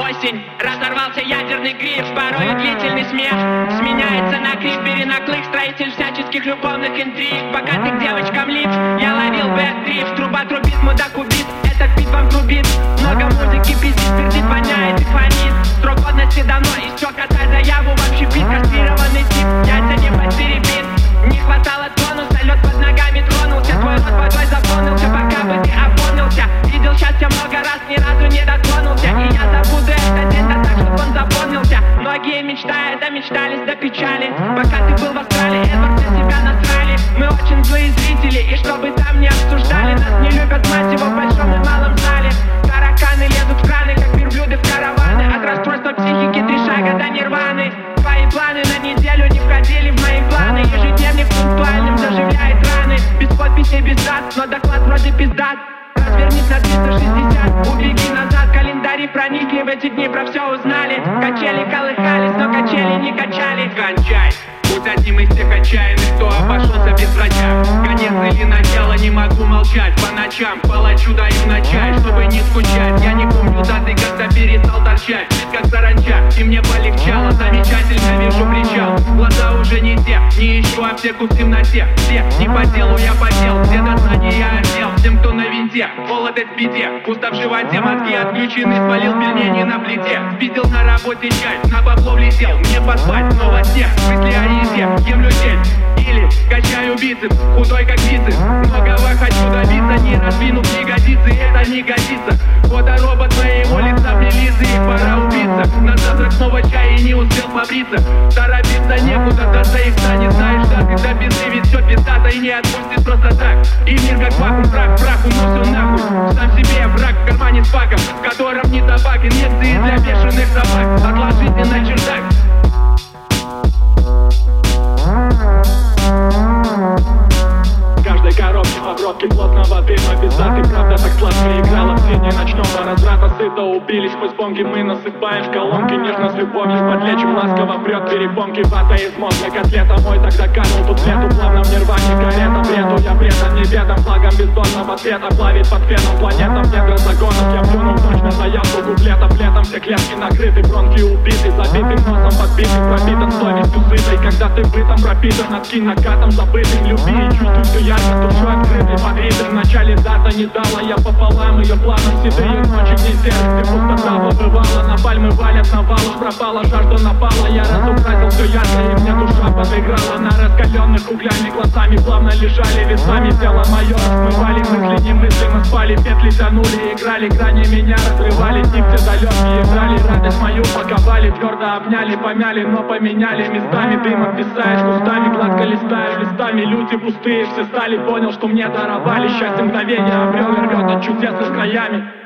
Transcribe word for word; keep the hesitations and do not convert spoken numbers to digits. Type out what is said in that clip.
Осень, разорвался ядерный гриф, порой длительный смех сменяется на крик, перенаклык, строитель всяческих любовных интриг. Пока ты к девочкам лип, я ловил бэк-дрифт. Труба трубит, мудак убит, этот бит вам трубит. Много музыки пиздит, пердит, воняет и фонит. Срок годности давно истек, отдай заяву, вообще бит, кастрированный тип, яйца не потеребит. Не хватало тонуса, лед под ногами тронулся, твой рот водой заполнился, пока бы ты опомнился. Видел счастье много раз, ни разу не дотронулся, и я забуду этот день, да так, чтоб он запомнился. Многие мечтают, да мечтались до печали. Пока ты был в Австралии, Эдвард, на себя насрали. Мы очень злые зрители, и чтобы там не обсуждали, нас не любят, мать его, в большом и малом зале. Тараканы лезут в краны, как верблюды в караваны. От расстройства психики три шага до нирваны. Твои планы на неделю не входили в мои планы. Ежедневник пунктуальным заживляет раны. Без подписи, без дат, но доклад вроде пиздат. Развернись на триста шестьдесят, убеги назад. Календари проникли, в эти дни про все узнали. Качели колыхались, но качели не качали. Кончай, будь одним из тех отчаянных, кто обошелся без врача. Конец или начало, не могу молчать. По ночам палачу даю на чай, чтобы не скучать. Я не помню даты, когда перестал торчать. Ведь как саранча, и мне полегчало. Замечательно вижу причал, глаза уже не те. Не ищу аптеку в темноте. Все, не по делу я потел, все до знания я отдел. Всем, кто на винте, холодец в беде. Пусто в животе, мозги отключены, спалил пельмени на плите. Спиздил на работе чай, на бабло влетел. Мне поспать, снова снег, мысли о еде, ем людей. Или качаю бицепс, худой как бицепс. Многого хочу добиться, не раздвинув ягодицы, это не годится. Фоторобот моего лица прилизы, и пора убиться. На завтрак снова чай и не успел побриться. Торопиться некуда, до заикта, не знаешь, да ты до пизды, ведь все пиздато и не отпустит просто так. И мир как вакуум, прах, прах, уносил нахуй. Сам себе я враг в кармане с паком, в котором не табак, инъекции для бешеных собак. Отложите на чердак. Каждой коробке обротки плотного дыма без даты, правда так сладко играла в тени ночного разврата. Сыто убились сквозь бомги, мы насыпаем в колонки. Нежно с любовью подлечим, ласково прет перепонки. Вата из мозга, котлета мой тогда канул тут лету. Плавно в нирване карета, бреду я предан не бедам. Флагом бездонного цвета плавит под феном планетам. Недра загонов я плюнул точно заявку куплетов. Летом все клетки накрыты, бронки убиты, забитым носом подбитый, пропитан совестью сытой. Когда ты бытом пропитан, откинь накатом забытым. Люби и чувствуй все ярко, душой открытой под ритм. Вначале дата не дала, я пополам ее планом. Седые ночи, где сердце пустота побывала. На пальмы валят навалом, пропала жажда, напала. Я разукрасил все ярко, и мне душа подыграла. На раскаленных углями глазами плавно лежали весами. Тело мое смывали мысли, не мысли, мы спали. Петли тянули, играли, грани меня разрывали. Тип все далекие играли, радость мою паковали. Твердо обняли, помяли, но поменяли местами. Дымом писаешь кустами, гладко листаешь листами. Люди пустые все стали, понял, что мне даровали. Счастье мгновения обрел и рвет от чудес с краями.